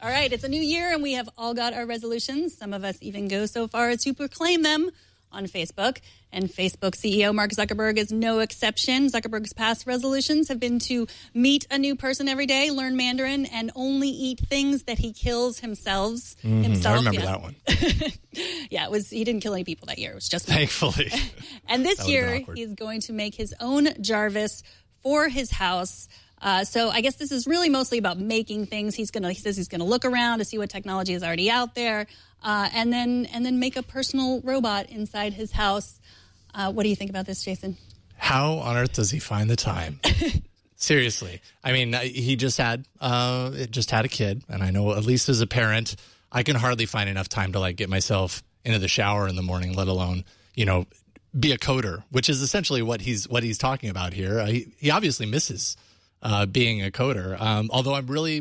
All right, it's a new year, and we have all got our resolutions. Some of us even go so far as to proclaim them on Facebook. And Facebook CEO Mark Zuckerberg is no exception. Zuckerberg's past resolutions have been to meet a new person every day, learn Mandarin, and only eat things that he kills himself. I remember that one. Yeah, he didn't kill any people that year. It was just thankfully. And this year, he's going to make his own Jarvis for his house. So I guess this is really mostly about making things. He says he's gonna look around to see what technology is already out there, and then make a personal robot inside his house. What do you think about this, Jason? How on earth does he find the time? Seriously, I mean, he just had a kid, and I know at least as a parent, I can hardly find enough time to get myself into the shower in the morning, let alone be a coder, which is essentially what he's talking about here. He obviously misses being a coder. Although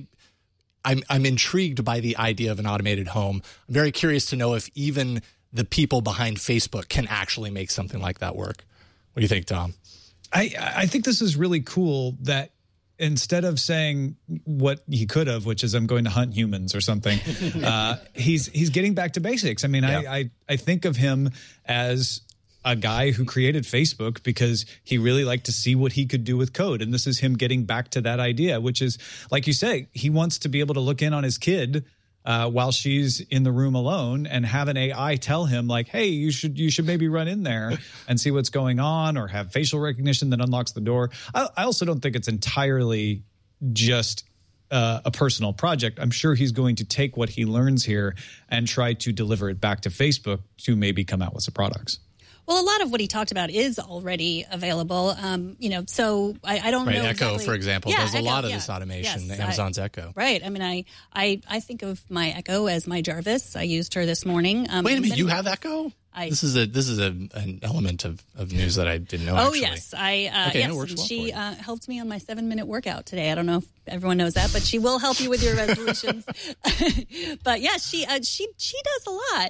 I'm intrigued by the idea of an automated home. I'm very curious to know if even the people behind Facebook can actually make something like that work. What do you think, Tom? I think this is really cool that instead of saying what he could have, which is I'm going to hunt humans or something, he's getting back to basics. I mean, yeah. I think of him as a guy who created Facebook because he really liked to see what he could do with code. And this is him getting back to that idea, which is, like you say, he wants to be able to look in on his kid while she's in the room alone and have an AI tell him hey, you should maybe run in there and see what's going on, or have facial recognition that unlocks the door. I also don't think it's entirely just a personal project. I'm sure he's going to take what he learns here and try to deliver it back to Facebook to maybe come out with some products. Well, a lot of what he talked about is already available, so I don't know. Echo, exactly. for example, does a lot of this automation, Amazon's Echo. Right. I mean, I think of my Echo as my Jarvis. I used her this morning. Wait a minute, you have Echo? This is an element of news that I didn't know. Oh, yes. It works well. She helped me on my 7-minute workout today. I don't know if everyone knows that, but she will help you with your resolutions. But yeah, she does a lot.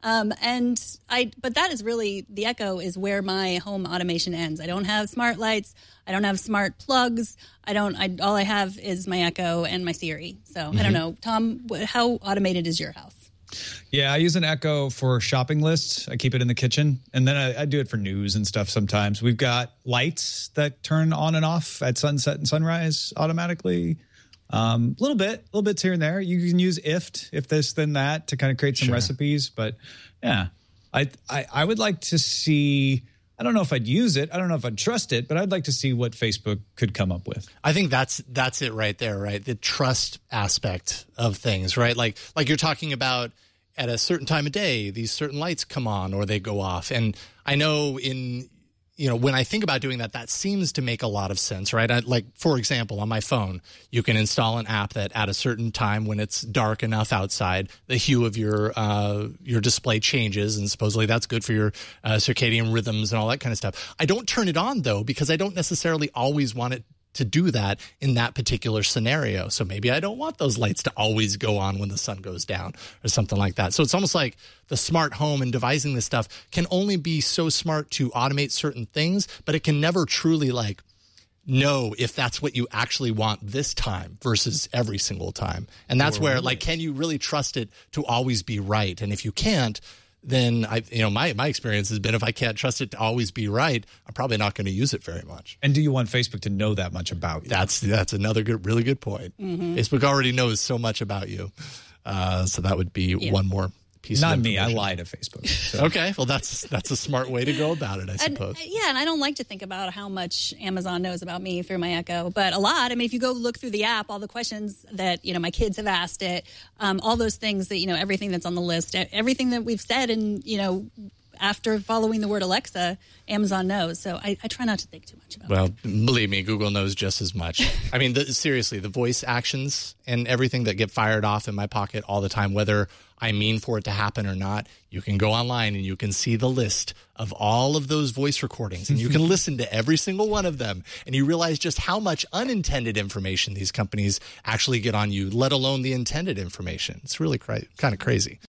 But that is really, the Echo is where my home automation ends. I don't have smart lights. I don't have smart plugs. All I have is my Echo and my Siri. So I don't know. Tom, how automated is your house? Yeah, I use an Echo for shopping lists. I keep it in the kitchen, and then I do it for news and stuff sometimes. We've got lights that turn on and off at sunset and sunrise automatically. Little bits here and there. You can use if this, then that to kind of create some recipes. But yeah, I would like to see, I don't know if I'd use it. I don't know if I'd trust it, but I'd like to see what Facebook could come up with. I think that's it right there, right? The trust aspect of things, right? Like you're talking about at a certain time of day, these certain lights come on or they go off. And I know when I think about doing that, that seems to make a lot of sense, right? For example, on my phone, you can install an app that at a certain time when it's dark enough outside, the hue of your display changes, and supposedly that's good for your circadian rhythms and all that kind of stuff. I don't turn it on, though, because I don't necessarily always want it to do that in that particular scenario. So maybe I don't want those lights to always go on when the sun goes down or something like that. So it's almost like the smart home and devising this stuff can only be so smart to automate certain things, but it can never truly know if that's what you actually want this time versus every single time. And that's where can you really trust it to always be right? And if you can't, then my experience has been if I can't trust it to always be right, I'm probably not going to use it very much. And do you want Facebook to know that much about you? That's another really good point. Mm-hmm. Facebook already knows so much about you, so that would be one more piece. Not of me. I lie to Facebook. So. Okay, well that's a smart way to go about it, I suppose. And I don't like to think about how much Amazon knows about me through my Echo, but a lot. I mean, if you go look through the app, all the questions that my kids have asked it, all those things that everything that's on the list, everything that we've said, and after following the word Alexa, Amazon knows. So I try not to think too much about it. Well, believe me, Google knows just as much. I mean, seriously, the voice actions and everything that get fired off in my pocket all the time, whether I mean for it to happen or not, you can go online and you can see the list of all of those voice recordings, and you can listen to every single one of them, and you realize just how much unintended information these companies actually get on you, let alone the intended information. It's really kind of crazy.